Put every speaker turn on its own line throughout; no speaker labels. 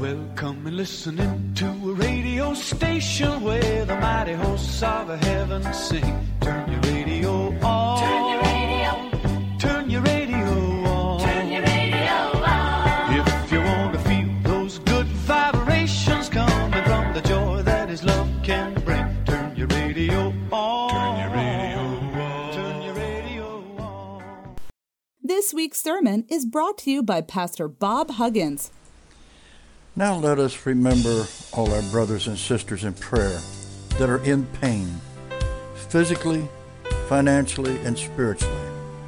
Well, come and listen in to a radio station where the mighty hosts of heaven sing. Turn your radio on.
Turn your radio.
Turn your radio on.
Turn your radio on.
If you want to feel those good vibrations coming from the joy that His love can bring, turn your radio on. Turn your radio on. Turn your radio on.
This week's sermon is brought to you by Pastor Bob Huggins.
Now let us remember all our brothers and sisters in prayer that are in pain, physically, financially, and spiritually.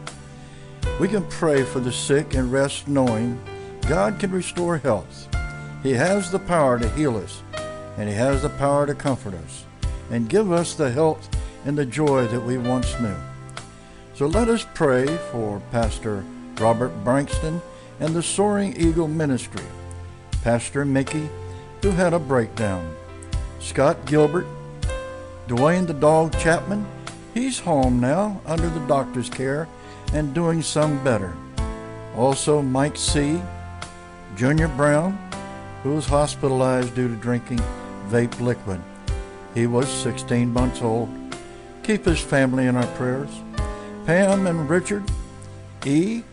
We can pray for the sick and rest knowing God can restore health. He has the power to heal us, and He has the power to comfort us and give us the health and the joy that we once knew. So let us pray for Pastor Robert Brankston and the Soaring Eagle Ministry, Pastor Mickey, who had a breakdown, Scott Gilbert, Dwayne the Dog Chapman, he's home now under the doctor's care and doing some better. Also Mike C., Junior Brown, who was hospitalized due to drinking vape liquid. He was 16 months old. Keep his family in our prayers. Pam and Richard E.,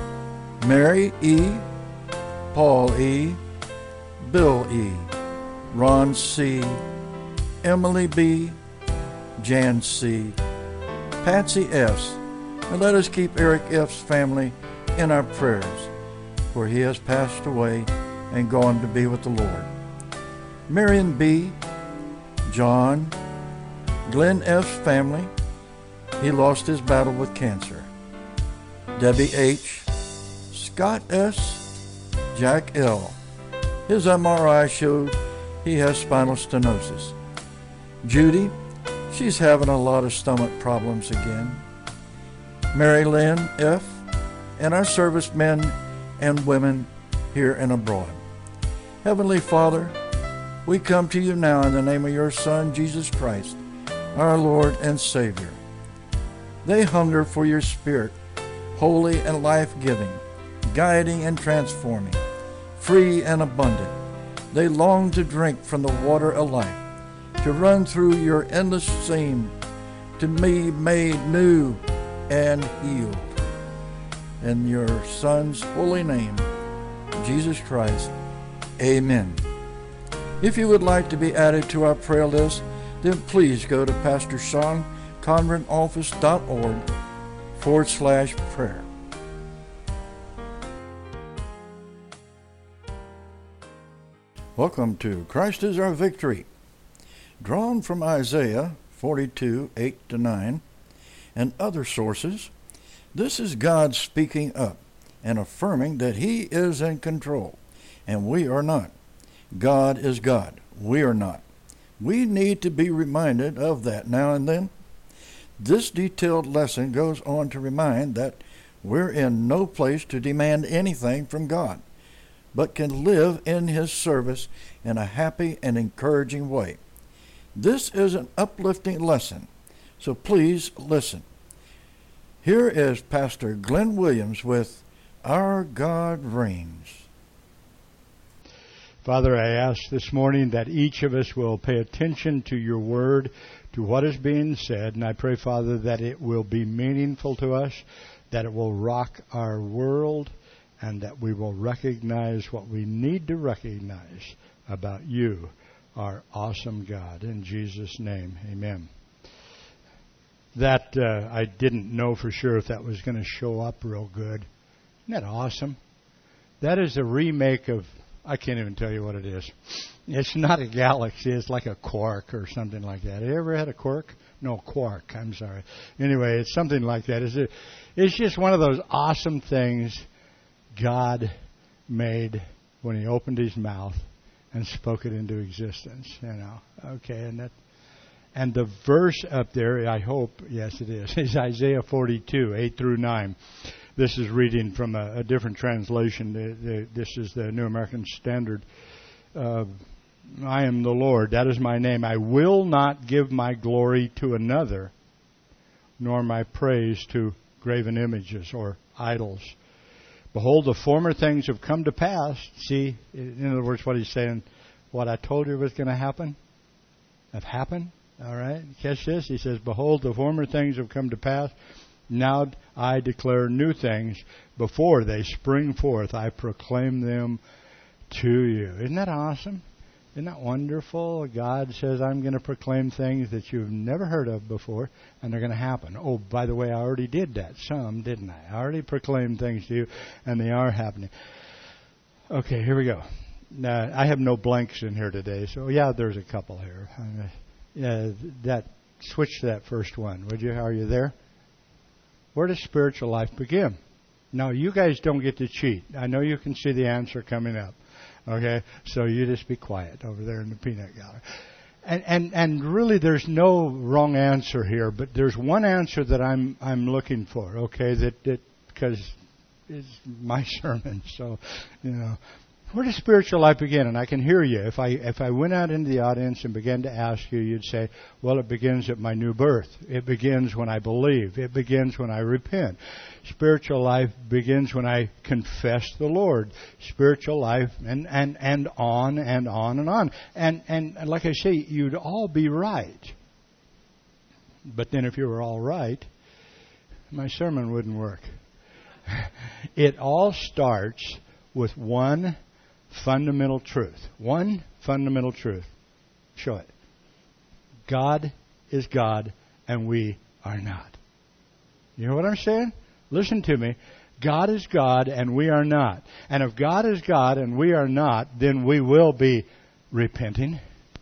Mary E., Paul E., Bill E., Ron C., Emily B., Jan C., Patsy S., and let us keep Eric F.'s family in our prayers, for he has passed away and gone to be with the Lord. Marion B., John, Glenn F.'s family, he lost his battle with cancer. Debbie H., Scott S., Jack L., his MRI showed he has spinal stenosis. Judy, she's having a lot of stomach problems again. Mary Lynn F., and our servicemen and women here and abroad. Heavenly Father, we come to you now in the name of your Son, Jesus Christ, our Lord and Savior. They hunger for your Spirit, holy and life-giving, guiding and transforming, free and abundant. They long to drink from the water of life, to run through your endless stream, to be made new and healed. In your Son's holy name, Jesus Christ, amen. If you would like to be added to our prayer list, then please go to PastorSeanConventOffice.org/prayer. Welcome to Christ is Our Victory. Drawn from Isaiah 42:8-9 and other sources, this is God speaking up and affirming that He is in control, and we are not. God is God. We are not. We need to be reminded of that now and then. This detailed lesson goes on to remind that we're in no place to demand anything from God, but can live in His service in a happy and encouraging way. This is an uplifting lesson, so please listen. Here is Pastor Glenn Williams with Our God Reigns.
Father, I ask this morning that each of us will pay attention to your word, to what is being said, and I pray, Father, that it will be meaningful to us, that it will rock our world, and that we will recognize what we need to recognize about you, our awesome God. In Jesus' name, amen. That I didn't know for sure if that was going to show up real good. Isn't that awesome? That is a remake of, I can't even tell you what it is. It's not a galaxy. It's like a quark or something like that. Have you ever had a quark? No, quark. I'm sorry. Anyway, it's something like that. It's just one of those awesome things God made when He opened His mouth and spoke it into existence. Okay, and the verse up there, I hope, yes it is Isaiah 42:8-9. This is reading from a different translation. This is the New American Standard. I am the Lord, that is my name. I will not give my glory to another, nor my praise to graven images or idols. Behold, the former things have come to pass. See, in other words, what he's saying, what I told you was going to happen, have happened. All right, catch this. He says, behold, the former things have come to pass. Now I declare new things. Before they spring forth, I proclaim them to you. Isn't that awesome? Isn't that wonderful? God says, I'm going to proclaim things that you've never heard of before, and they're going to happen. Oh, by the way, I already did that. Some, didn't I? I already proclaimed things to you, and they are happening. Okay, here we go. Now, I have no blanks in here today, so yeah, there's a couple here. Switch to that first one, would you? Are you there? Where does spiritual life begin? Now, you guys don't get to cheat. I know you can see the answer coming up. Okay, so you just be quiet over there in the peanut gallery. And really, there's no wrong answer here, but there's one answer that I'm looking for. Okay, that because it's my sermon, so where does spiritual life begin? And I can hear you. If I went out into the audience and began to ask you, you'd say, well, it begins at my new birth. It begins when I believe. It begins when I repent. Spiritual life begins when I confess the Lord. Spiritual life and on and on and on. And like I say, you'd all be right. But then if you were all right, my sermon wouldn't work. It all starts with one fundamental truth. One fundamental truth. Show it. God is God and we are not. You know what I'm saying? Listen to me. God is God and we are not. And if God is God and we are not, then we will be repenting.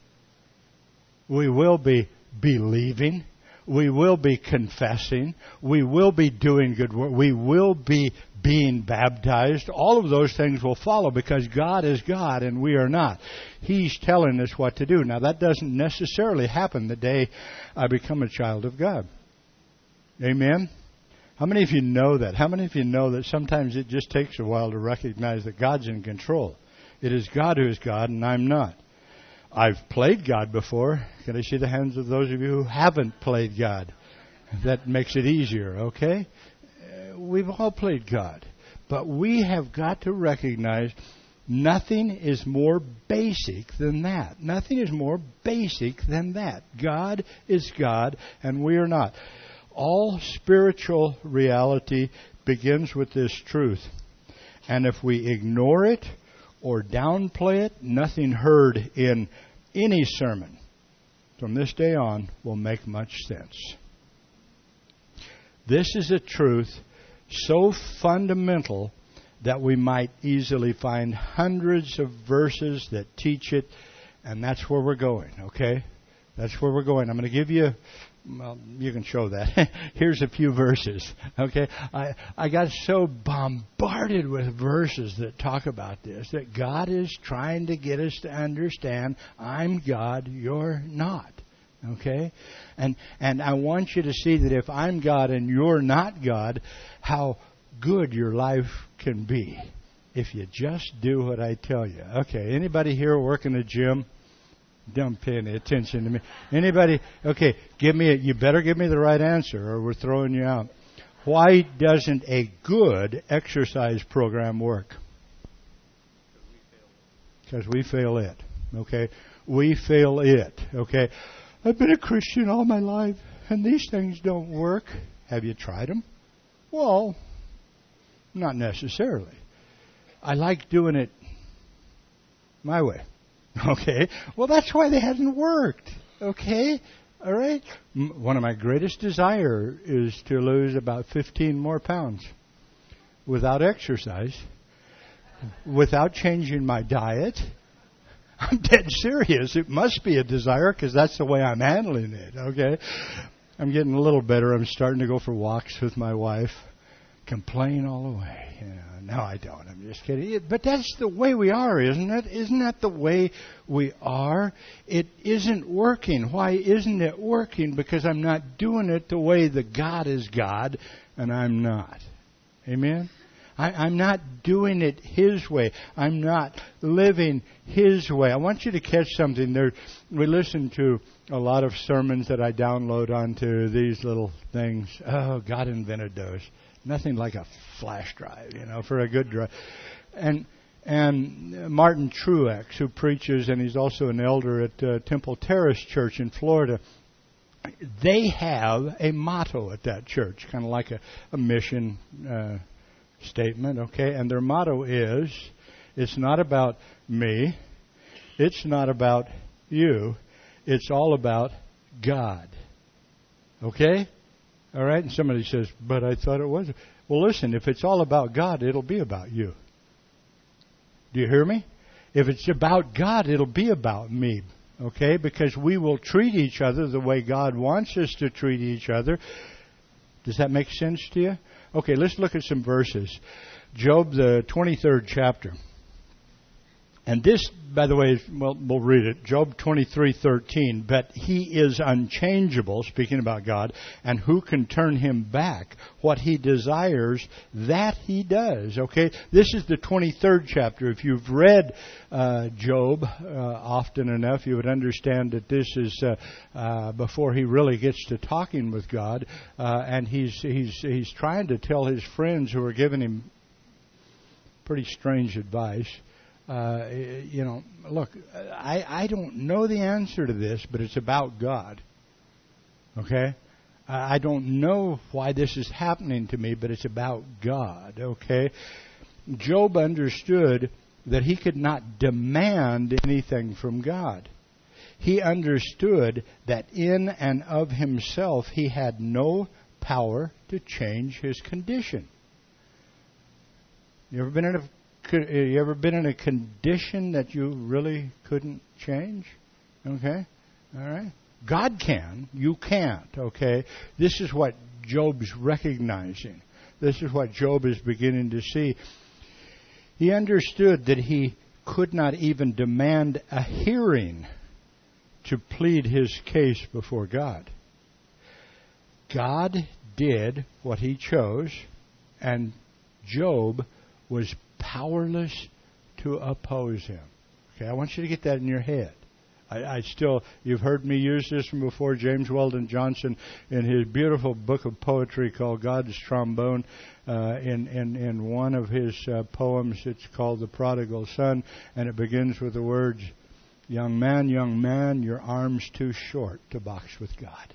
We will be believing. We will be confessing. We will be doing good work. We will be being baptized. All of those things will follow because God is God and we are not. He's telling us what to do. Now, that doesn't necessarily happen the day I become a child of God. Amen? How many of you know that? How many of you know that sometimes it just takes a while to recognize that God's in control? It is God who is God and I'm not. I've played God before. Can I see the hands of those of you who haven't played God? That makes it easier, okay? We've all played God. But we have got to recognize nothing is more basic than that. Nothing is more basic than that. God is God and we are not. All spiritual reality begins with this truth. And if we ignore it or downplay it, nothing heard in any sermon from this day on will make much sense. This is a truth so fundamental that we might easily find hundreds of verses that teach it, and that's where we're going, okay? That's where we're going. I'm going to give you, well, you can show that. Here's a few verses, okay? I got so bombarded with verses that talk about this, that God is trying to get us to understand, I'm God, you're not. Okay? And I want you to see that if I'm God and you're not God, how good your life can be if you just do what I tell you. Okay, anybody here work in a gym? Don't pay any attention to me. Anybody? Okay, you better give me the right answer or we're throwing you out. Why doesn't a good exercise program work? Because we fail it. Okay? We fail it. Okay? I've been a Christian all my life, and these things don't work. Have you tried them? Well, not necessarily. I like doing it my way. Okay? Well, that's why they haven't worked. Okay? All right? One of my greatest desires is to lose about 15 more pounds without exercise, without changing my diet. I'm dead serious. It must be a desire because that's the way I'm handling it, okay? I'm getting a little better. I'm starting to go for walks with my wife. Complain all the way. No, I don't. I'm just kidding. But that's the way we are, isn't it? Isn't that the way we are? It isn't working. Why isn't it working? Because I'm not doing it the way that God is God and I'm not. Amen? I'm not doing it His way. I'm not living His way. I want you to catch something. We listen to a lot of sermons that I download onto these little things. Oh, God invented those. Nothing like a flash drive, for a good drive. And Martin Truex, who preaches, and he's also an elder at Temple Terrace Church in Florida, they have a motto at that church, kind of like a mission statement, okay? And their motto is, it's not about me, it's not about you, it's all about God. Okay? All right? And somebody says, but I thought it was. Well, listen, if it's all about God, it'll be about you. Do you hear me? If it's about God, it'll be about me. Okay? Because we will treat each other the way God wants us to treat each other. Does that make sense to you? Okay, let's look at some verses. Job, the 23rd chapter. And this, by the way, we'll read it. Job 23:13. But he is unchangeable, speaking about God, and who can turn him back? What he desires, that he does. Okay? This is the 23rd chapter. If you've read Job often enough, you would understand that this is before he really gets to talking with God. And he's trying to tell his friends who are giving him pretty strange advice. Look, I don't know the answer to this, but it's about God. Okay? I don't know why this is happening to me, but it's about God. Okay? Job understood that he could not demand anything from God. He understood that in and of himself he had no power to change his condition. You ever been in a condition that you really couldn't change? Okay? All right? God can. You can't. Okay? This is what Job's recognizing. This is what Job is beginning to see. He understood that he could not even demand a hearing to plead his case before God. God did what he chose, and Job was powerless to oppose him. Okay, I want you to get that in your head. You've heard me use this from before. James Weldon Johnson, in his beautiful book of poetry called God's Trombone, in one of his poems, it's called The Prodigal Son, and it begins with the words, young man, your arm's too short to box with God.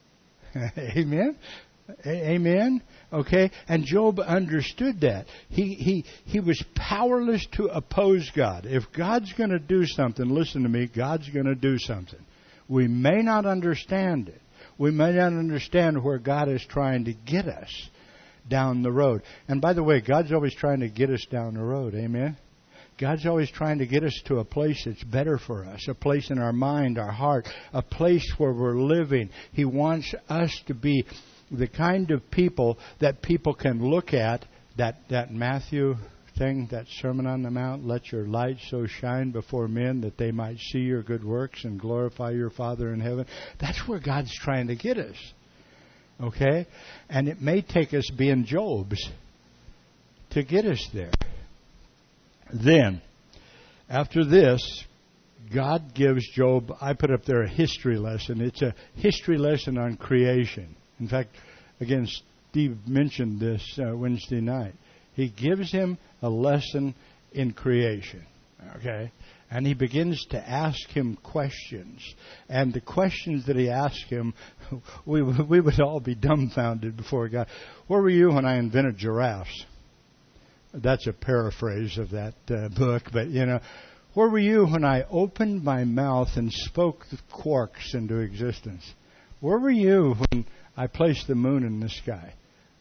Amen? Amen? Okay? And Job understood that. He was powerless to oppose God. If God's going to do something, listen to me, God's going to do something. We may not understand it. We may not understand where God is trying to get us down the road. And by the way, God's always trying to get us down the road. Amen? God's always trying to get us to a place that's better for us, a place in our mind, our heart, a place where we're living. He wants us to be the kind of people that people can look at, that Matthew thing, that Sermon on the Mount, let your light so shine before men that they might see your good works and glorify your Father in heaven. That's where God's trying to get us. Okay? And it may take us being Job's to get us there. Then, after this, God gives Job, I put up there a history lesson. It's a history lesson on creation. In fact, again, Steve mentioned this Wednesday night. He gives him a lesson in creation. Okay? And he begins to ask him questions. And the questions that he asks him, we would all be dumbfounded before God. Where were you when I invented giraffes? That's a paraphrase of that book. But, where were you when I opened my mouth and spoke the quarks into existence? Where were you when I placed the moon in the sky?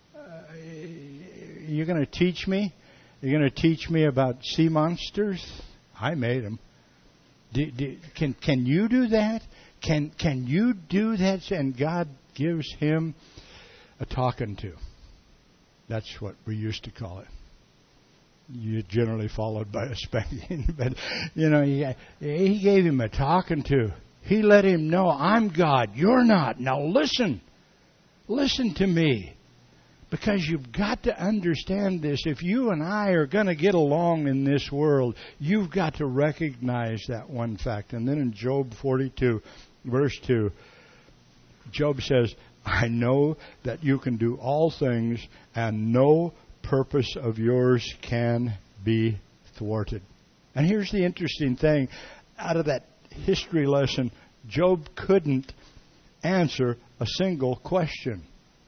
You're going to teach me? You're going to teach me about sea monsters? I made them. Can you do that? Can you do that? And God gives him a talking to. That's what we used to call it. You generally followed by a spanking. But, he gave him a talking to. He let him know, I'm God, you're not. Now listen. Listen to me. Because you've got to understand this. If you and I are going to get along in this world, you've got to recognize that one fact. And then in Job 42, verse 2, Job says, I know that you can do all things, and no purpose of yours can be thwarted. And here's the interesting thing. Out of that history lesson, Job couldn't answer a single question.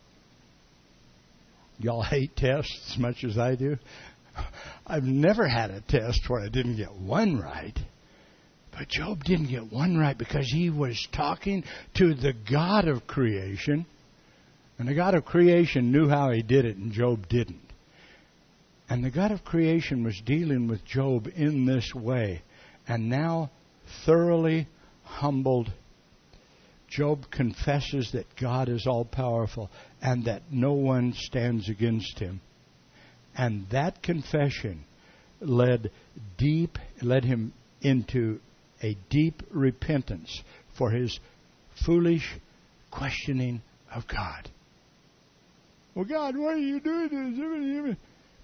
Y'all hate tests as much as I do. I've never had a test where I didn't get one right. But Job didn't get one right because he was talking to the God of creation. And the God of creation knew how he did it, and Job didn't. And the God of creation was dealing with Job in this way. And now, thoroughly humbled, Job confesses that God is all-powerful and that no one stands against him. And that confession led him into a deep repentance for his foolish questioning of God. Well, God, why are you doing this?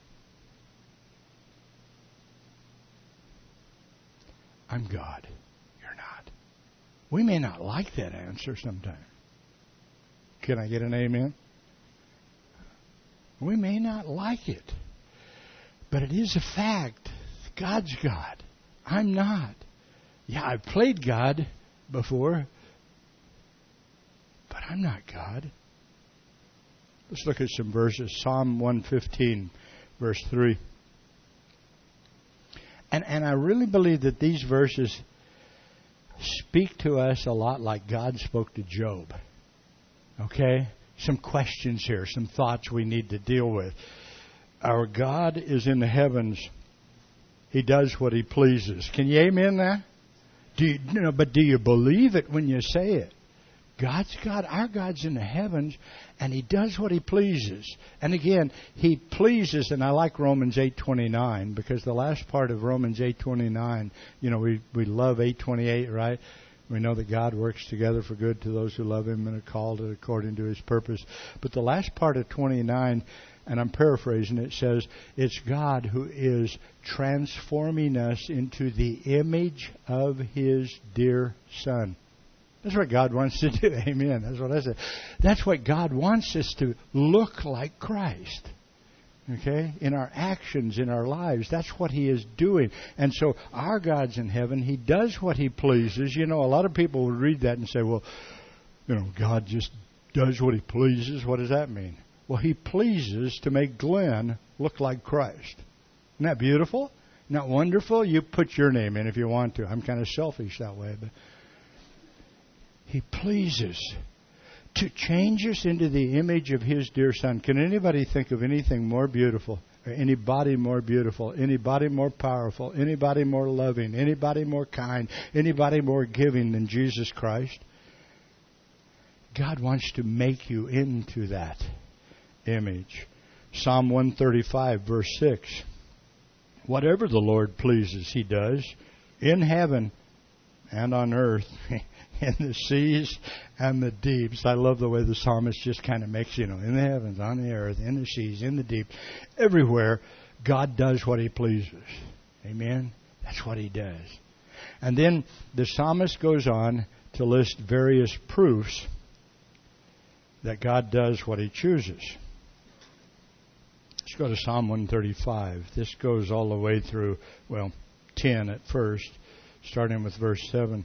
I'm God. You're not. We may not like that answer sometimes. Can I get an amen? We may not like it. But it is a fact. God's God. I'm not. Yeah, I've played God before, but I'm not God. Let's look at some verses. Psalm 115, verse 3. And I really believe that these verses speak to us a lot like God spoke to Job. Okay? Some questions here, some thoughts we need to deal with. Our God is in the heavens. He does what He pleases. Can you amen that? But do you believe it when you say it? God's God, our God's in the heavens, and He does what He pleases. And again, He pleases, and I like Romans 8:29, because the last part of Romans 8:29, we love 8:28, right? We know that God works together for good to those who love Him and are called according to His purpose. But the last part of 29, and I'm paraphrasing, it says, it's God who is transforming us into the image of His dear Son. That's what God wants to do. Amen. That's what I said. That's what God wants us to look like Christ. Okay? In our actions, in our lives. That's what He is doing. And so our God's in heaven. He does what He pleases. A lot of people would read that and say, well, God just does what He pleases. What does that mean? Well, He pleases to make Glenn look like Christ. Isn't that beautiful? Isn't that wonderful? You put your name in if you want to. I'm kind of selfish that way, but He pleases to change us into the image of His dear Son. Can anybody think of anything more beautiful, or anybody more beautiful, anybody more powerful, anybody more loving, anybody more kind, anybody more giving than Jesus Christ? God wants to make you into that image. Psalm 135, verse 6. Whatever the Lord pleases, He does, in heaven and on earth, in the seas and the deeps. I love the way the psalmist just kind of makes, in the heavens, on the earth, in the seas, in the deep. Everywhere, God does what He pleases. Amen? That's what He does. And then the psalmist goes on to list various proofs that God does what He chooses. Let's go to Psalm 135. This goes all the way through, 10 at first, starting with verse 7.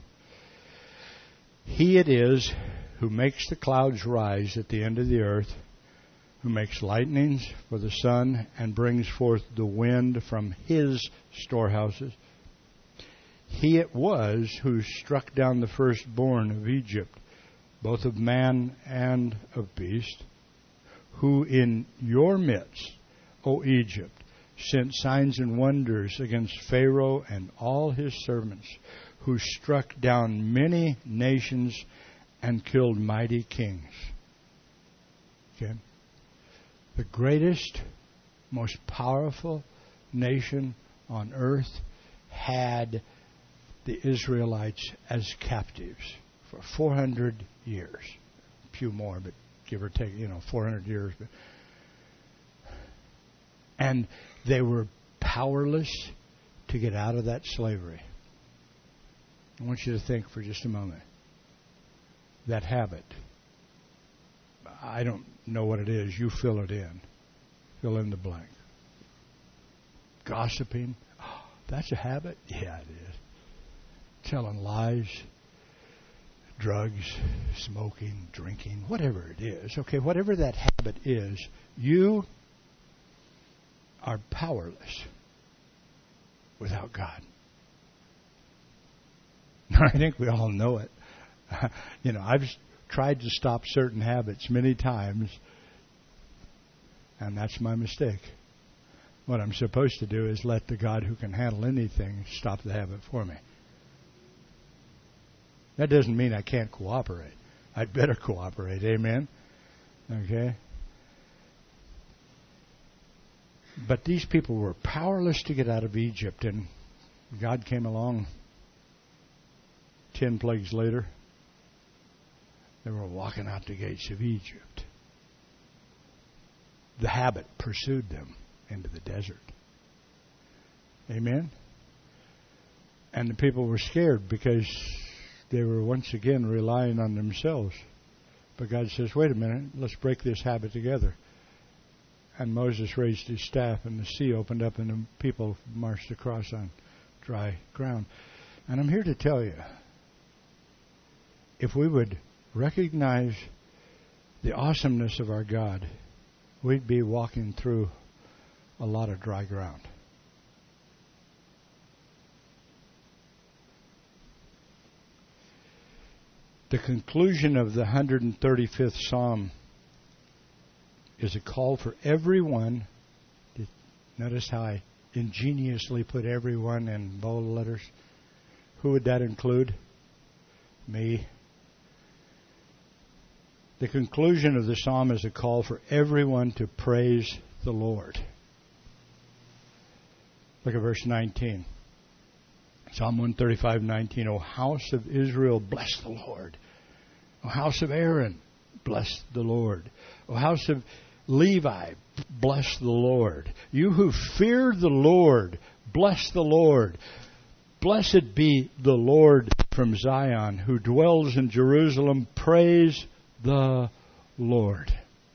He it is who makes the clouds rise at the end of the earth, who makes lightnings for the sun and brings forth the wind from His storehouses. He it was who struck down the firstborn of Egypt, both of man and of beast, who in your midst, O Egypt, sent signs and wonders against Pharaoh and all his servants, who struck down many nations and killed mighty kings. Okay? The greatest, most powerful nation on earth had the Israelites as captives for 400 years. A few more, but give or take, 400 years. And they were powerless to get out of that slavery. I want you to think for just a moment. That habit. I don't know what it is. You fill it in. Fill in the blank. Gossiping. Oh, that's a habit? Yeah, it is. Telling lies. Drugs. Smoking. Drinking. Whatever it is. Okay, whatever that habit is, you are powerless without God. I think we all know it. I've tried to stop certain habits many times, and that's my mistake. What I'm supposed to do is let the God who can handle anything stop the habit for me. That doesn't mean I can't cooperate. I'd better cooperate. Amen? Okay? But these people were powerless to get out of Egypt, and God came along 10 plagues later. They were walking out the gates of Egypt. The habit pursued them into the desert. Amen? And the people were scared because they were once again relying on themselves. But God says, wait a minute, let's break this habit together. And Moses raised his staff, and the sea opened up, and the people marched across on dry ground. And I'm here to tell you, if we would recognize the awesomeness of our God, we'd be walking through a lot of dry ground. The conclusion of the 135th Psalm is a call for everyone. Notice how I ingeniously put everyone in bold letters. Who would that include? Me. The conclusion of the psalm is a call for everyone to praise the Lord. Look at verse 19. Psalm 135:19. O house of Israel, bless the Lord. O house of Aaron, bless the Lord. O house of Levi, bless the Lord. You who fear the Lord, bless the Lord. Blessed be the Lord from Zion, who dwells in Jerusalem. Praise the Lord.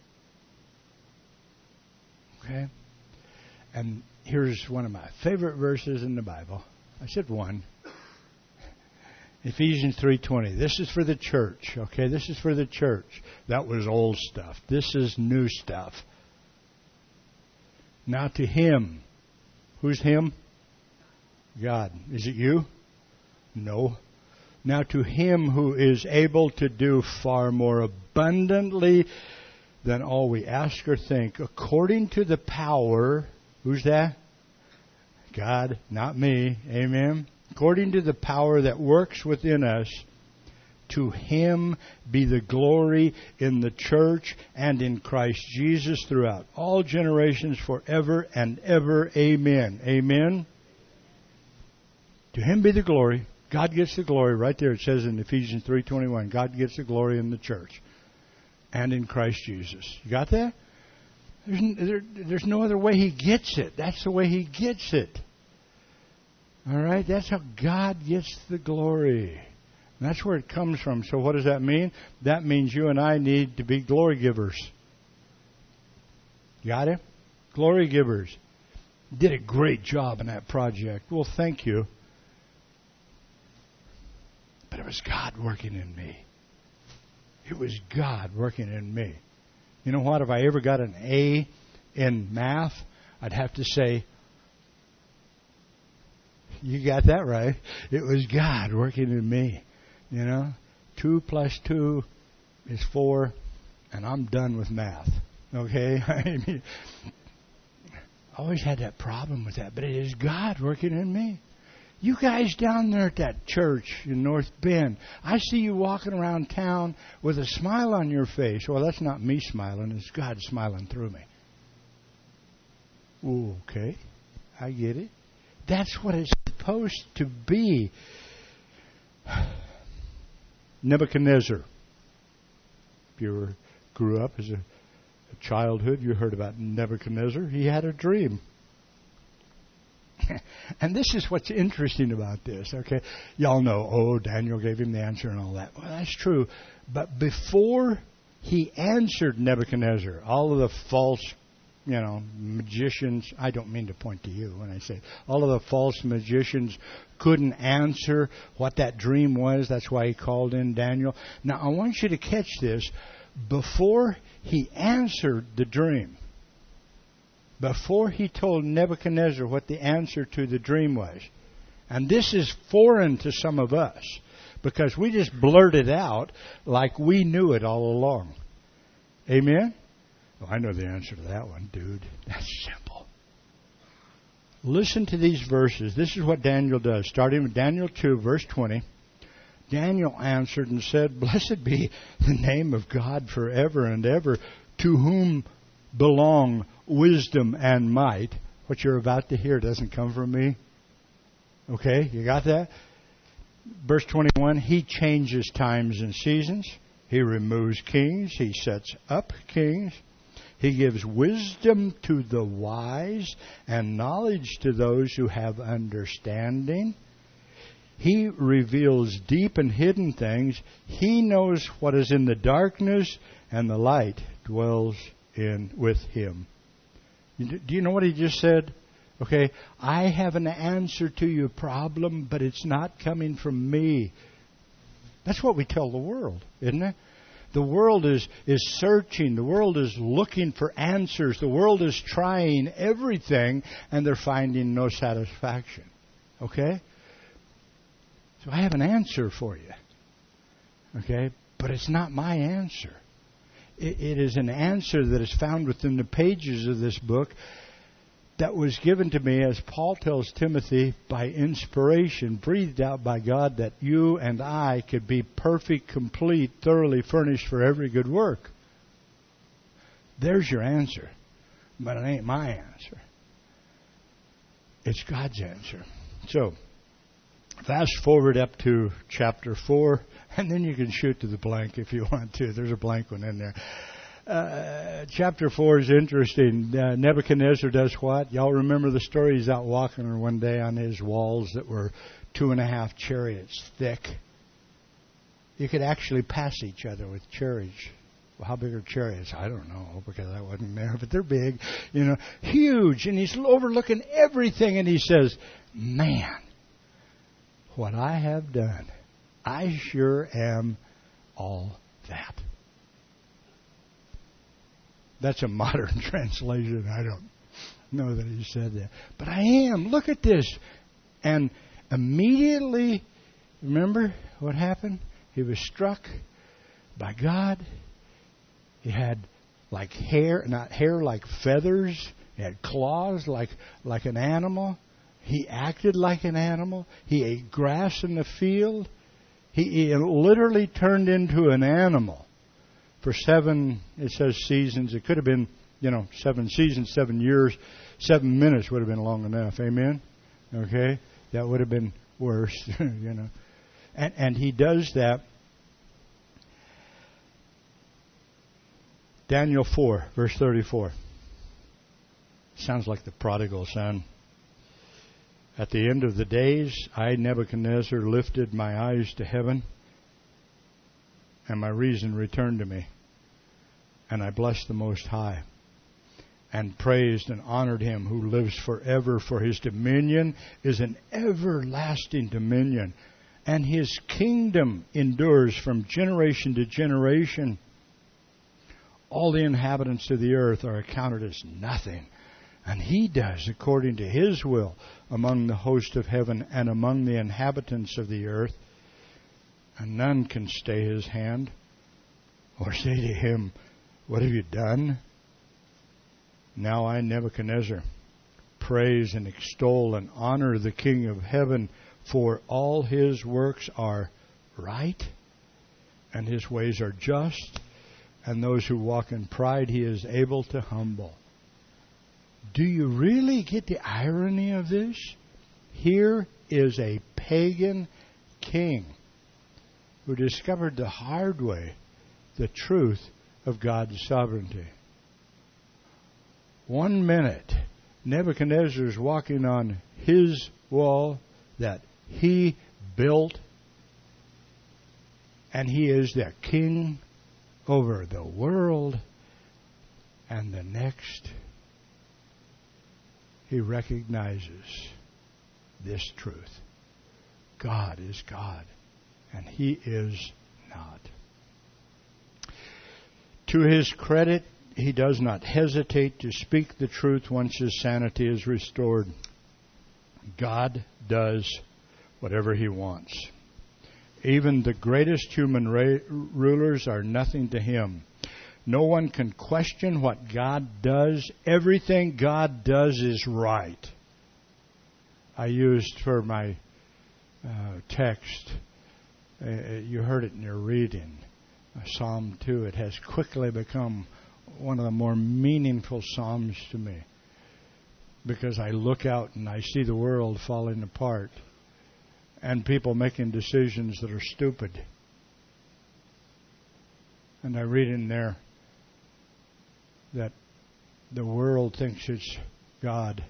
Okay? And here's one of my favorite verses in the Bible. I said one. Ephesians 3:20. This is for the church. Okay, this is for the church. That was old stuff. This is new stuff. Now to Him. Who's Him? God. Is it you? No. Now to Him who is able to do far more abundantly than all we ask or think, according to the power. Who's that? God, not me. Amen. According to the power that works within us, to Him be the glory in the church and in Christ Jesus throughout all generations forever and ever. Amen. Amen. To Him be the glory. God gets the glory. Right there it says in Ephesians 3:21. God gets the glory in the church and in Christ Jesus. You got that? There's no other way He gets it. That's the way He gets it. All right? That's how God gets the glory. And that's where it comes from. So what does that mean? That means you and I need to be glory givers. Got it? Glory givers. Did a great job in that project. Well, thank you. But it was God working in me. It was God working in me. You know what? If I ever got an A in math, I'd have to say, you got that right. It was God working in me. You know, 2 plus 2 is 4, and I'm done with math. Okay? I mean, I always had that problem with that, but it is God working in me. You guys down there at that church in North Bend, I see you walking around town with a smile on your face. Well, that's not me smiling. It's God smiling through me. Ooh, okay. I get it. That's what it's supposed to be. Nebuchadnezzar. If you grew up as a childhood, you heard about Nebuchadnezzar. He had a dream. And this is what's interesting about this, okay? Y'all know, Daniel gave him the answer and all that. Well, that's true. But before he answered Nebuchadnezzar. All of the false, magicians, I don't mean to point to you when I say it. All of the false magicians couldn't answer what that dream was. That's why he called in Daniel. Now, I want you to catch this. Before he answered the dream, before he told Nebuchadnezzar what the answer to the dream was, and this is foreign to some of us, because we just blurted out like we knew it all along. Amen? Well, I know the answer to that one, dude. That's simple. Listen to these verses. This is what Daniel does. Starting with Daniel 2, verse 20. Daniel answered and said, "Blessed be the name of God forever and ever, to whom belong wisdom and might." What you're about to hear doesn't come from me. Okay, you got that? Verse 21, He changes times and seasons. He removes kings. He sets up kings. He gives wisdom to the wise and knowledge to those who have understanding. He reveals deep and hidden things. He knows what is in the darkness, and the light dwells with Him. Do you know what he just said? Okay, I have an answer to your problem, but it's not coming from me. That's what we tell the world, isn't it? The world is searching. The world is looking for answers. The world is trying everything, and they're finding no satisfaction. Okay? So I have an answer for you. Okay? But it's not my answer. It is an answer that is found within the pages of this book that was given to me, as Paul tells Timothy, by inspiration, breathed out by God, that you and I could be perfect, complete, thoroughly furnished for every good work. There's your answer. But it ain't my answer. It's God's answer. So, fast forward up to chapter 4, and then you can shoot to the blank if you want to. There's a blank one in there. Chapter 4 is interesting. Nebuchadnezzar does what? Y'all remember the story? He's out walking one day on his walls that were 2.5 chariots thick. You could actually pass each other with chariots. Well, how big are chariots? I don't know, because I wasn't there, but they're big, huge. And he's overlooking everything, and he says, "Man, what I have done, I sure am all that." That's a modern translation. I don't know that he said that. But I am. Look at this. And immediately, remember what happened? He was struck by God. He had like hair, not hair, like feathers. He had claws like an animal. He acted like an animal. He ate grass in the field. He literally turned into an animal. For 7, it says seasons. It could have been, 7 seasons, 7 years. 7 minutes would have been long enough. Amen? Okay? That would have been worse, And he does that. Daniel 4, verse 34. Sounds like the prodigal son. At the end of the days, I, Nebuchadnezzar, lifted my eyes to heaven, and my reason returned to me. And I blessed the Most High, and praised and honored Him who lives forever, for His dominion is an everlasting dominion, and His kingdom endures from generation to generation. All the inhabitants of the earth are accounted as nothing, and He does according to His will among the host of heaven and among the inhabitants of the earth. And none can stay His hand or say to Him, "What have you done?" Now I, Nebuchadnezzar, praise and extol and honor the King of heaven, for all His works are right, and His ways are just, and those who walk in pride He is able to humble. Do you really get the irony of this? Here is a pagan king who discovered the hard way the truth of God's sovereignty. 1 minute, Nebuchadnezzar is walking on his wall that he built, and he is the king over the world, and the next he recognizes this truth. God is God, and He is not. To his credit, he does not hesitate to speak the truth once his sanity is restored. God does whatever He wants. Even the greatest human rulers are nothing to Him. No one can question what God does. Everything God does is right. I used for my text, you heard it in your reading, Psalm 2. It has quickly become one of the more meaningful psalms to me, because I look out and I see the world falling apart and people making decisions that are stupid. And I read in there that the world thinks it's God,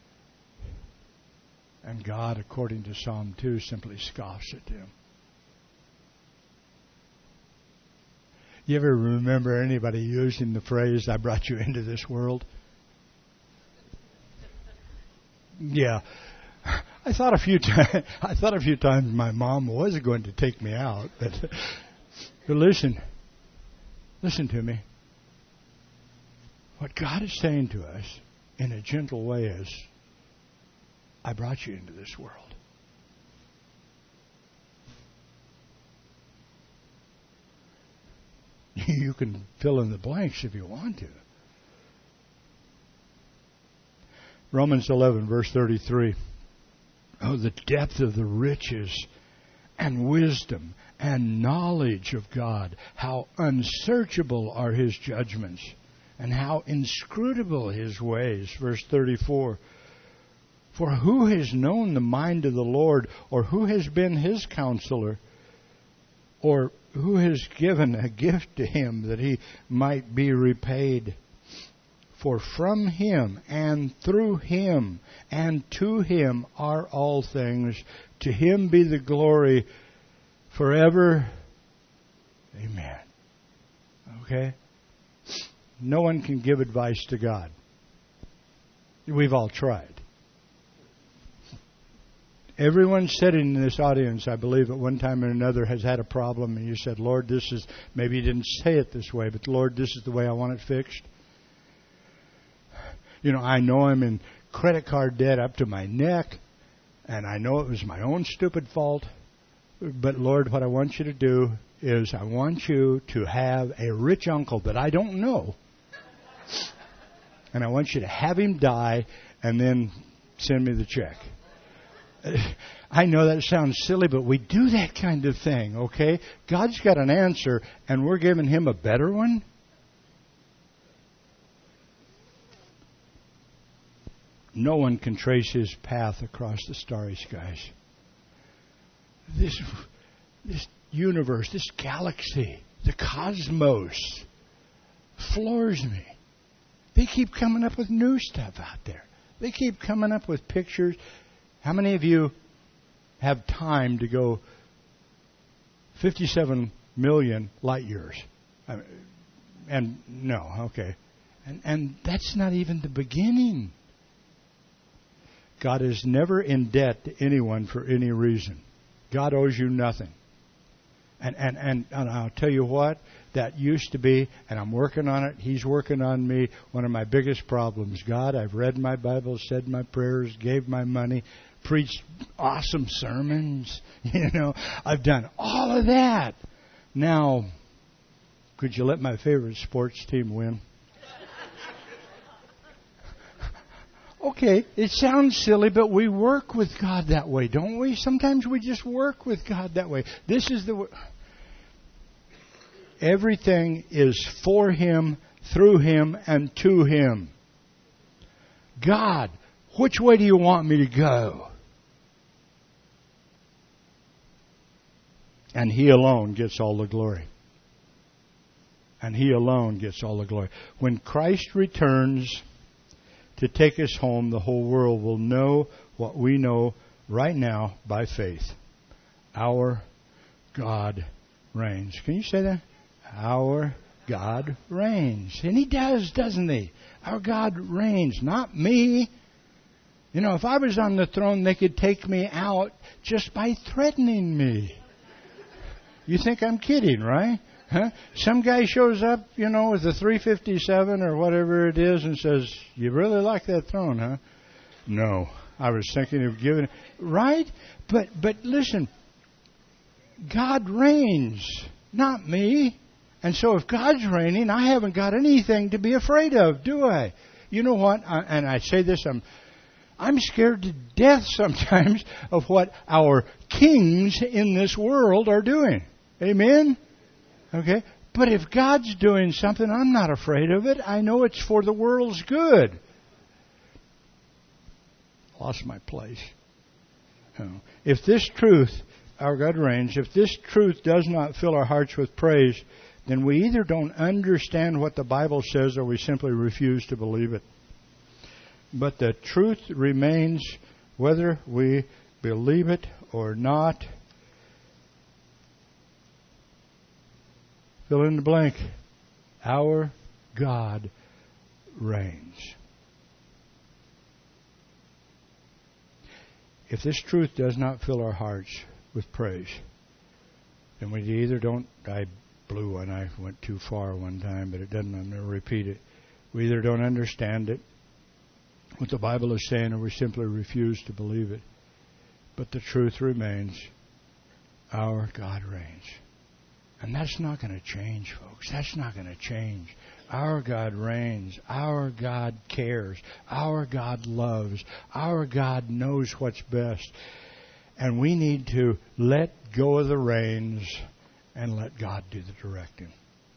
and God, according to Psalm 2, simply scoffs at them. You ever remember anybody using the phrase, "I brought you into this world"? Yeah. I thought a few times my mom was going to take me out, but listen to me. What God is saying to us in a gentle way is, I brought you into this world. You can fill in the blanks if you want to. Romans 11, verse 33. Oh, the depth of the riches and wisdom and knowledge of God. How unsearchable are His judgments and how inscrutable His ways. Verse 34. For who has known the mind of the Lord, or who has been His counselor, or who has given a gift to Him that He might be repaid? For from Him and through Him and to Him are all things. To Him be the glory forever. Amen. Okay? No one can give advice to God. We've all tried. Everyone sitting in this audience, I believe, at one time or another has had a problem, and you said, Lord, this is, maybe you didn't say it this way, but Lord, this is the way I want it fixed. You know, I know I'm in credit card debt up to my neck, and I know it was my own stupid fault, but Lord, what I want you to do is I want you to have a rich uncle that I don't know, and I want you to have him die and then send me the check. I know that sounds silly, but we do that kind of thing, okay? God's got an answer, and we're giving Him a better one? No one can trace His path across the starry skies. This universe, this galaxy, the cosmos, floors me. They keep coming up with new stuff out there. They keep coming up with pictures. How many of you have time to go 57 million light years? And no, okay. And that's not even the beginning. God is never in debt to anyone for any reason. God owes you nothing. And I'll tell you what, that used to be, and I'm working on it, He's working on me, one of my biggest problems. God, I've read my Bible, said my prayers, gave my money, preached awesome sermons. You know, I've done all of that. Now, could you let my favorite sports team win? Okay, it sounds silly, but we work with God that way, don't we? Sometimes we just work with God that way. This is the... Everything is for Him, through Him, and to Him. God, which way do you want me to go? And He alone gets all the glory. And He alone gets all the glory. When Christ returns to take us home, the whole world will know what we know right now by faith. Our God reigns. Can you say that? Our God reigns. And He does, doesn't He? Our God reigns, not me. You know, if I was on the throne, they could take me out just by threatening me. You think I'm kidding, right? Huh? Some guy shows up, you know, with a 357 or whatever it is and says, "You really like that throne, huh?" No. I was thinking of giving it. Right? But listen, God reigns, not me. And so if God's reigning, I haven't got anything to be afraid of, do I? You know what? And I say this, I'm scared to death sometimes of what our kings in this world are doing. Amen? Okay? But if God's doing something, I'm not afraid of it. I know it's for the world's good. Lost my place. If this truth, our God reigns, if this truth does not fill our hearts with praise, then we either don't understand what the Bible says or we simply refuse to believe it. But the truth remains whether we believe it or not. Fill in the blank. Our God reigns. If this truth does not fill our hearts with praise, then we either don't... I blew one. I went too far one time, but it doesn't. I'm going to repeat it. We either don't understand it, what the Bible is saying, or we simply refuse to believe it. But the truth remains, our God reigns. And that's not going to change, folks. That's not going to change. Our God reigns. Our God cares. Our God loves. Our God knows what's best. And we need to let go of the reins and let God do the directing.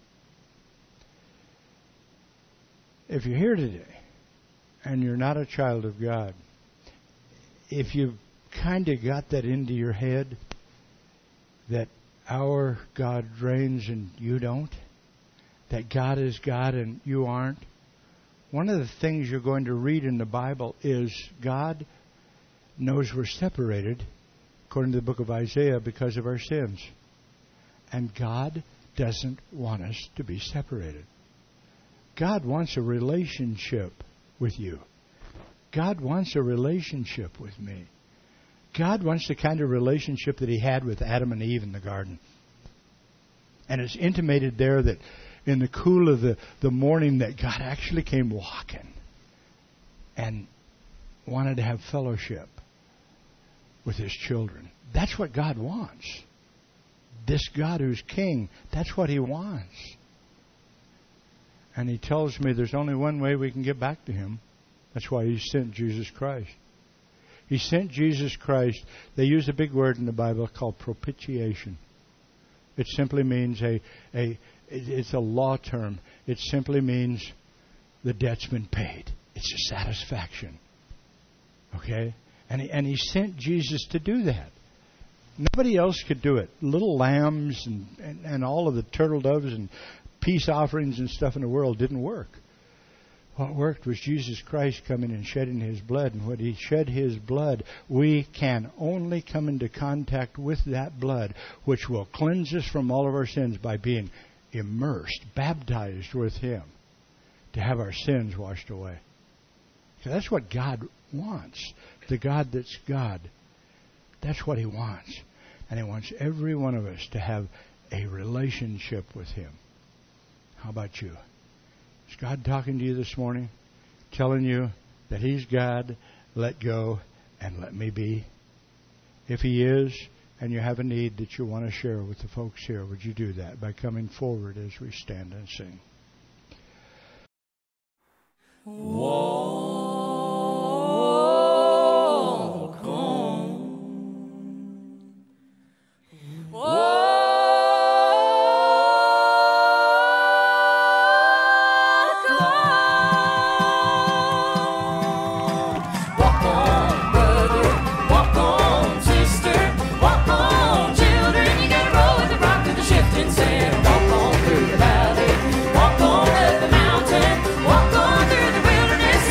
If you're here today and you're not a child of God, if you've kind of got that into your head that our God reigns and you don't, that God is God and you aren't, one of the things you're going to read in the Bible is God knows we're separated, according to the book of Isaiah, because of our sins. And God doesn't want us to be separated. God wants a relationship with you. God wants a relationship with me. God wants the kind of relationship that He had with Adam and Eve in the garden. And it's intimated there that in the cool of the morning that God actually came walking and wanted to have fellowship with His children. That's what God wants. This God who's king, that's what He wants. And He tells me there's only one way we can get back to Him. That's why He sent Jesus Christ. He sent Jesus Christ. They use a big word in the Bible called propitiation. It simply means it's a law term. It simply means the debt's been paid. It's a satisfaction. Okay? And He sent Jesus to do that. Nobody else could do it. Little lambs and all of the turtle doves and peace offerings and stuff in the world didn't work. What worked was Jesus Christ coming and shedding His blood. And when He shed His blood, we can only come into contact with that blood, which will cleanse us from all of our sins by being immersed, baptized with Him, to have our sins washed away. So that's what God wants. The God that's God. That's what He wants. And He wants every one of us to have a relationship with Him. How about you? Is God talking to you this morning? Telling you that He's God, let go, and let me be? If He is, and you have a need that you want to share with the folks here, would you do that by coming forward as we stand and sing?
Walk on. Walk on, brother. Walk on, sister. Walk on, children. You gotta roll with the rock through the shifting sand. Walk on through the valley. Walk on up the mountain. Walk on through the wilderness.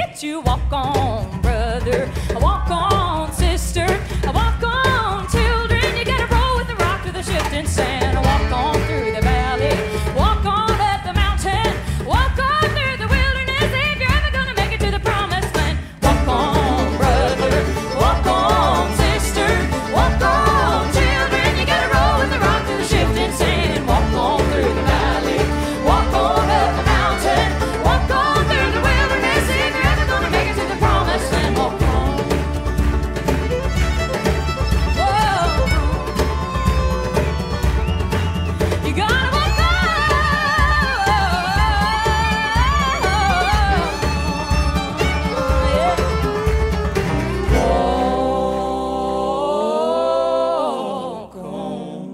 hit you. Walk on, brother. Walk on, sister. Walk on, children. You gotta roll with the rock through the shifting sand. Walk on through the valley. Walk on up the mountain. Walk on through the wilderness if you're ever gonna make it to the promised land. Walk on, brother. Walk on, sister. Walk on, children. You gotta roll with the rock through the shifting sand. Walk on through the valley. Walk on up the mountain. Walk on through the wilderness if you're ever gonna make it to the promised land. Walk on. Whoa. You gotta walk on. Yeah. Walk on.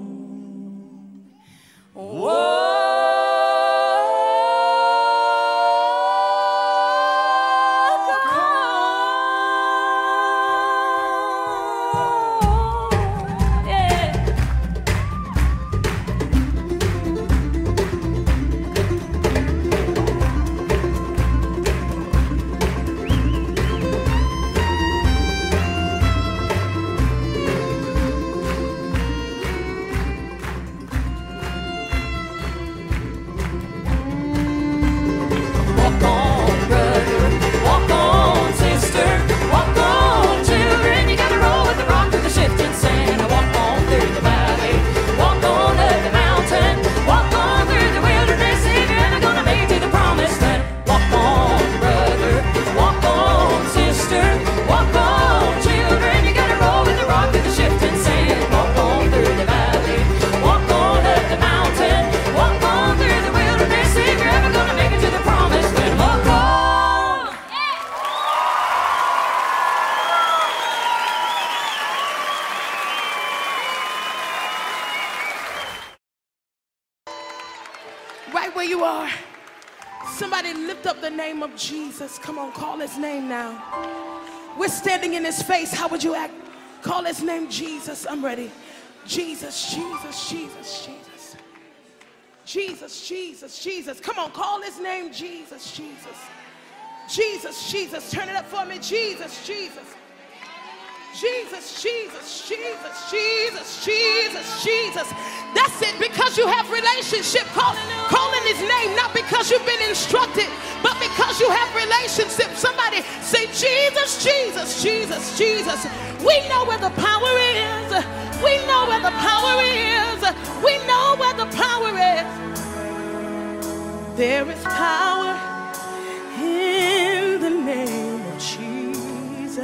Walk on, brother. Walk on, sister. Walk on, children. You gotta roll with the rock through the shifting sand. Walk on through the valley. Walk on up the mountain. Walk on through the wilderness if you're ever gonna make it to the promised land. Walk on, brother. Walk on, sister. Walk on, children. You gotta roll with the rock through the shifting sand. Walk on through the valley. Walk on up the mountain. Walk on through the wilderness if you're ever gonna make it to the promised land. Walk on.
Right where you are. Somebody lift up the name of Jesus. Come on, call his name now. We're standing in his face. How would you act? Call his name Jesus. I'm ready. Jesus, Jesus, Jesus, Jesus. Jesus, Jesus, Jesus. Come on, call his name Jesus, Jesus. Jesus, Jesus. Turn it up for me. Jesus, Jesus. Jesus, Jesus, Jesus, Jesus, Jesus, Jesus. That's it, because you have relationship. Calling his name, not because you've been instructed, but because you have relationship. Somebody say Jesus, Jesus, Jesus, Jesus. We know where the power is. We know where the power is. We know where the power is. There is power in the name of Jesus.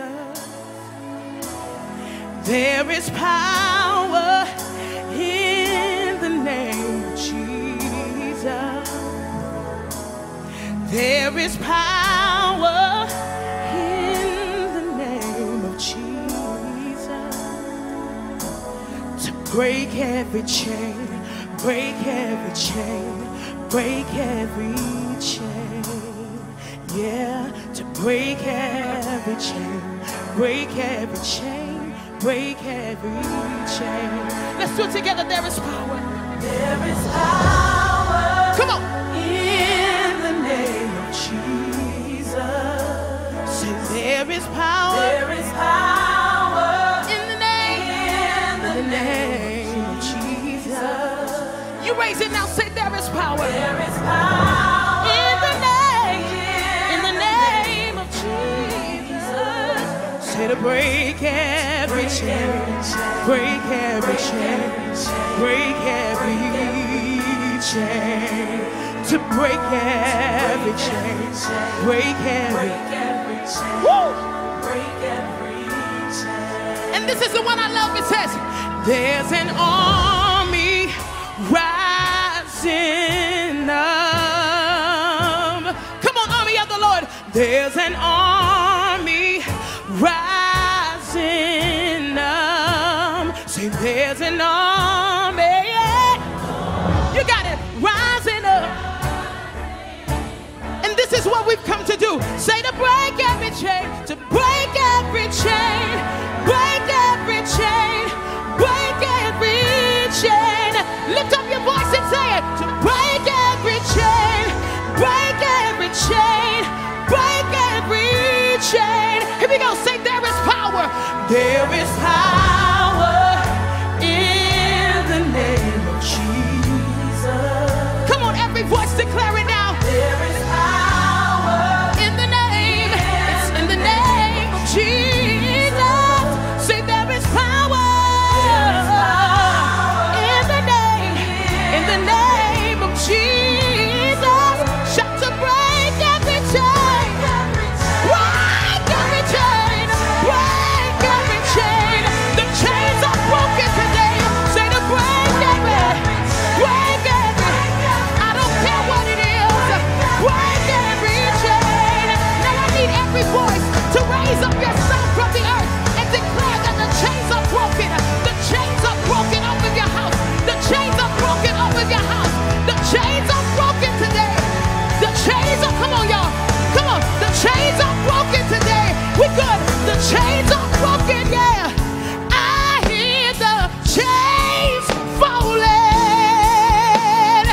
There is power in the name of Jesus. There is power in the name of Jesus to break every chain, break every chain, break every chain. Yeah, to break every chain, break every chain. Break every chain. Let's do it together. There is power. There is power. Come on. In the name of Jesus. Say there is power. There is power. In the name of Jesus. You raise it now. Say there is power. There is power. In the name of Jesus. Say to break every chain, break every chain, break every chain, to break every chain, break every chain, woo! Break every chain. And this is the one I love. It says, there's an army rising up. Come on, army of the Lord. There's an army rising up. Say there's an army. You got it. Rising up. And this is what we've come to do. Say to break every chain. To break every chain. Break every chain. Break every chain. Lift up your voice and say it. To break every chain. Break every chain. Break every There is power in the name of Jesus. Come on, every voice declare it now. There is power in the name. It's in the name of Jesus. Say there is power in the name of Jesus. Shout to break every chain. Break every chain. Break every chain. The chains are broken today. Say to break every. Break every. I don't care what it is. Break every chain. Now I need every voice to raise up yourself from the earth and declare that the chains are broken. The chains are broken over your house. The chains are broken over your house. The chains are broken today. The chains are, come on y'all. Come on. The chains are broken today. We good. The chains are broken, yeah. I hear the chains falling.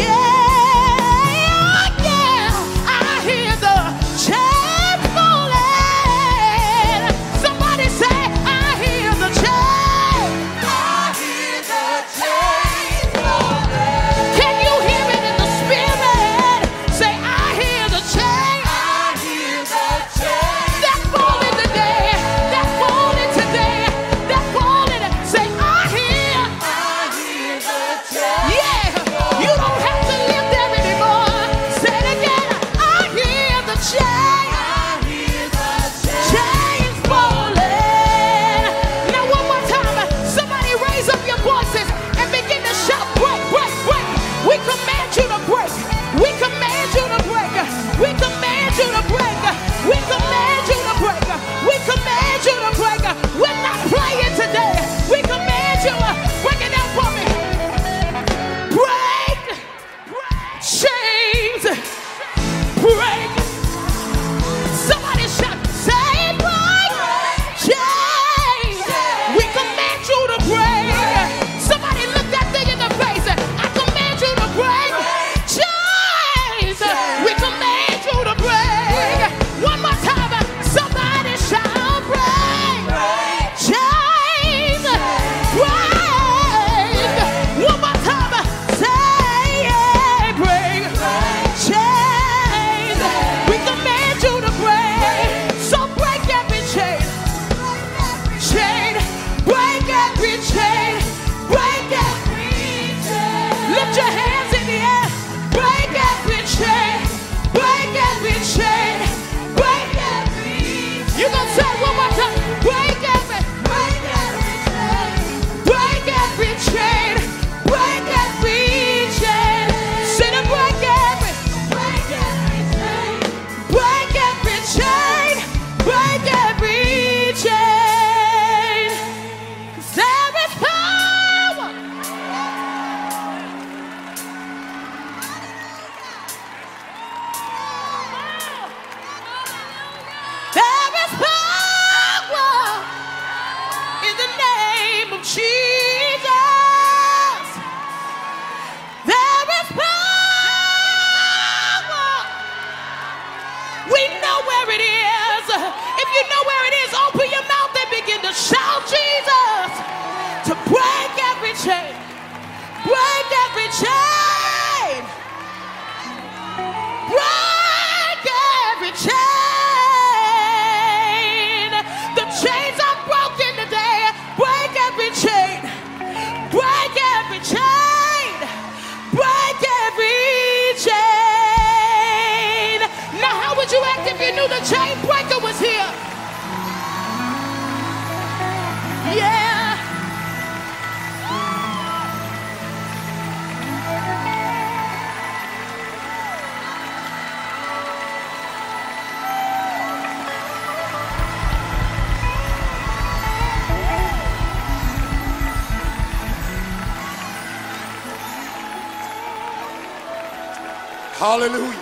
Yeah, yeah. I hear the chains falling. Somebody say, I hear the chains. I hear the chains falling. Can you hear it in the spirit? Say, I hear the chains. I hear the chains. They're falling today. They're falling today. They're falling. Say, I hear the chains. Yeah, you don't have to live there anymore. Say it again. I hear the chains. I hear the chains falling. Now one more time. Somebody raise up your voices and begin to shout, break, break, break. We command you to break. We command you to break. We command you to break. We command you to break. We command you to break. We're not playing today. We command you. Break it down for me. Break. Chains. Break. Somebody shout, say break. Chains. We command you to break. Somebody look that thing in the face. I command you to break. Chains. We command you to break. One more time. Somebody shout break. Chains. Break. One more time. Say break. Chains. We command you to break. So break every chain. Chain. Break every chain. Break every chain. Lift your hands in the air. Break every chain. Break every chain. Break every chain. You gonna say it one more time. Break every. Break every chain. Break every chain. Break every chain. Say to break every. Break every chain. Break every chain. Break every chain. 'Cause there is power. There is power in the name of Jesus. There is power. We know where it is. If you know where it is, open your mouth and begin to shout Jesus to break every chain. Break every chain. Break every chain. The chains are broken today. Break every chain. Break every chain. Break every chain. Now how would you act if you knew the chain breaker was here? Yeah.
Hallelujah.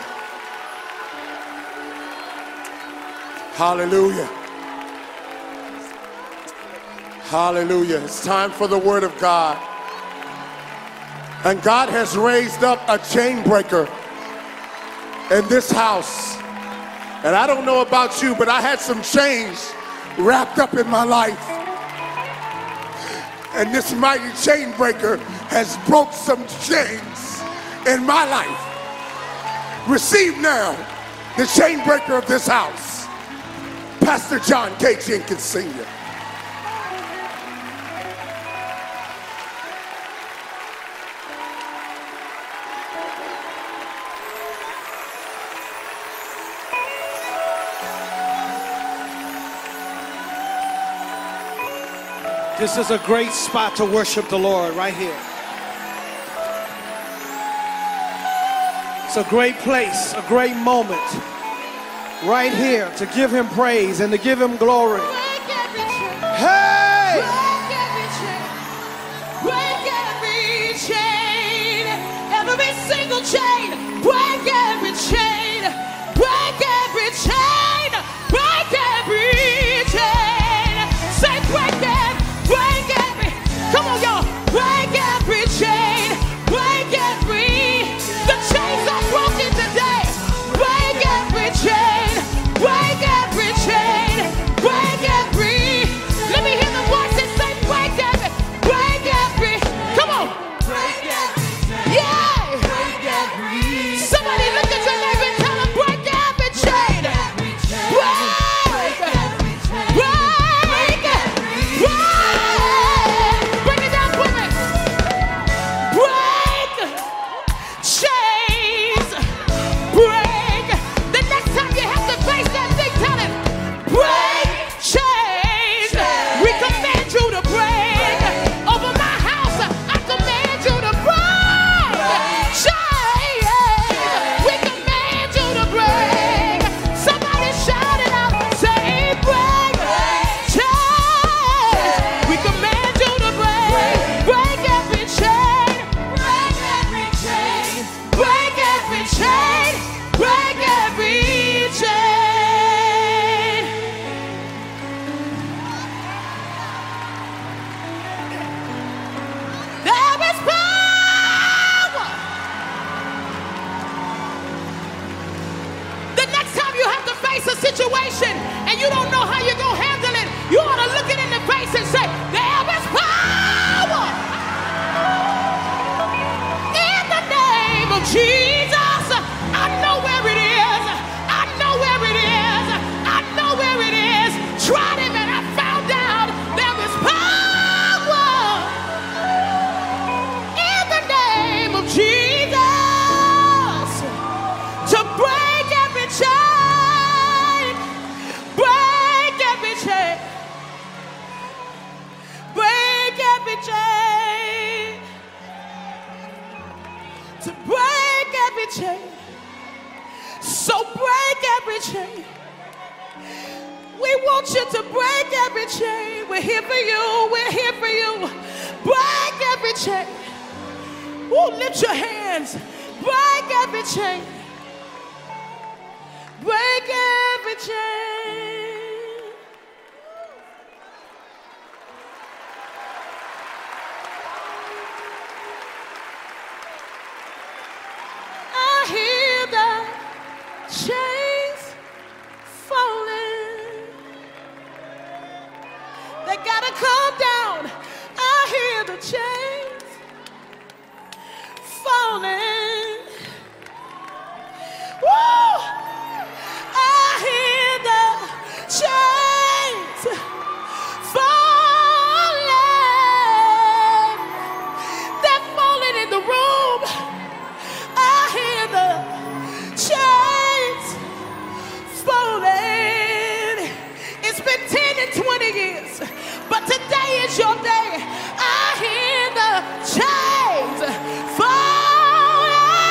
Hallelujah. Hallelujah. It's time for the word of God. And God has raised up a chain breaker in this house. And I don't know about you, but I had some chains wrapped up in my life. And this mighty chain breaker has broke some chains in my life. Receive now the chain breaker of this house, Pastor John K. Jenkins Sr.
This is a great spot to worship the Lord right here. It's a great place, a great moment right here to give him praise and to give him glory. Hey!
Break every chain, every single chain. Break every chain, break every chain, break every chain. Say break every. Break every, come on y'all, break every chain, break every, the chains are broken today. Break every chain, break every chain, break every, let me hear the voices say break every, come on. Break every chain, yeah. Break every, somebody look at your neighbor and tell them break every chain. Break every chain, break every, break. Situation and you don't know how you're going to handle it, you ought to look it in the face and say, there is power in the name of Jesus. I know where it is. I know where it is. I know where it is. Tried him and I found out there is power in the name of Jesus to break every chain. To break every chain, so break every chain. We want you to break every chain. We're here for you. We're here for you. Break every chain. Ooh, lift your hands. Break every chain. Break every chain. I hear the chains falling. They gotta come down. I hear the chains falling. Woo! I hear the chains falling. They're falling in the room. I hear the chains falling. It's been 10 and 20 years, but today is your day. I hear the chains falling.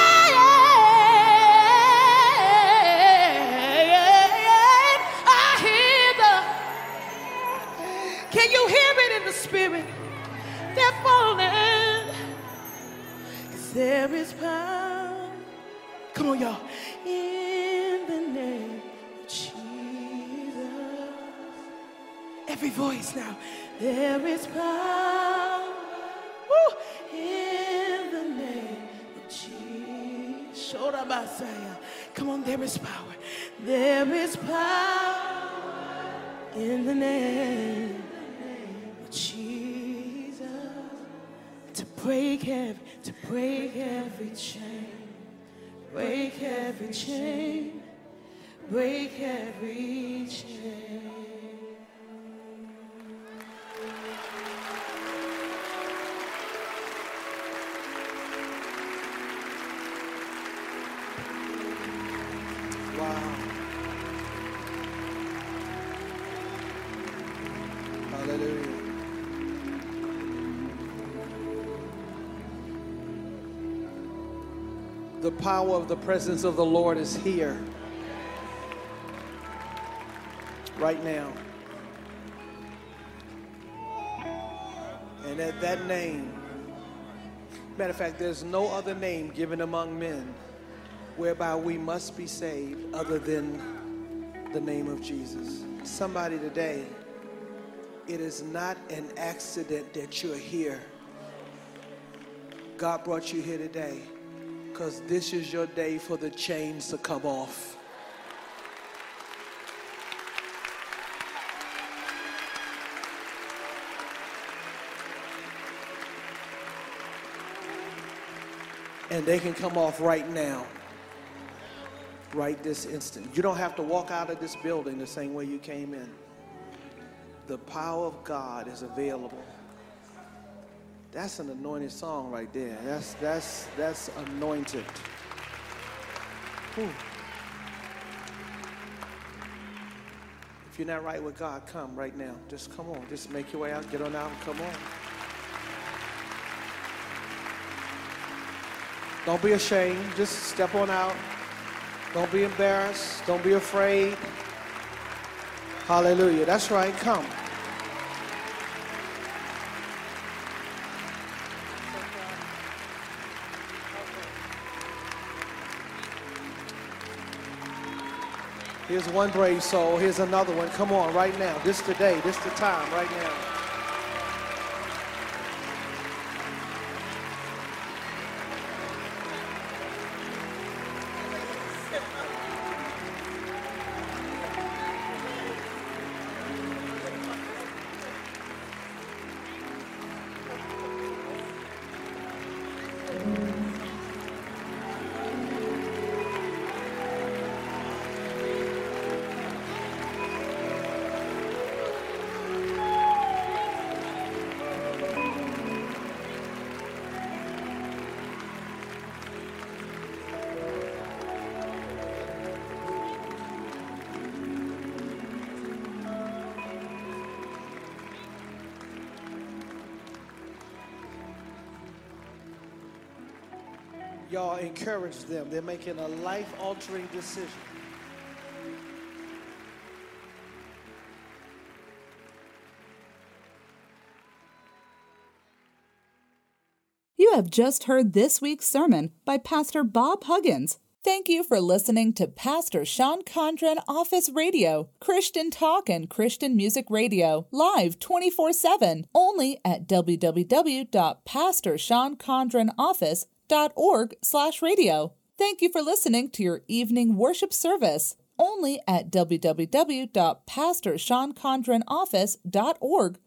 I hear the, can you hear it in the spirit? They're falling. 'Cause there is power. Come on, y'all. In the name of Jesus. Every voice now. There is power. Woo. In the name of Jesus. Shorabasaya. Come on, there is power. There is power in the name of Jesus, to break every chain, break every chain, break every chain.
Wow. Hallelujah. The power of the presence of the Lord is here right now. And at that name, matter of fact, there's no other name given among men whereby we must be saved other than the name of Jesus. Somebody today, it is not an accident that you're here. God brought you here today because this is your day for the chains to come off. And they can come off right now. Right this instant. You don't have to walk out of this building the same way you came in. The power of God is available. That's an anointed song right there. That's anointed. Whew. If you're not right with God, come right now. Just come on. Just make your way out. Get on out and come on. Don't be ashamed. Just step on out. Don't be embarrassed. Don't be afraid. Hallelujah. That's right. Come. Here's one brave soul. Here's another one. Come on right now. This today. This the time right now. Y'all encourage them. They're making a life-altering decision.
You have just heard this week's sermon by Pastor Bob Huggins. Thank you for listening to Pastor Sean Condren Office Radio, Christian Talk and Christian Music Radio, live 24/7, only at www.pastorseancondrenoffice.org/radio. Thank you for listening to your evening worship service, only at www.pastorseancondrenoffice.org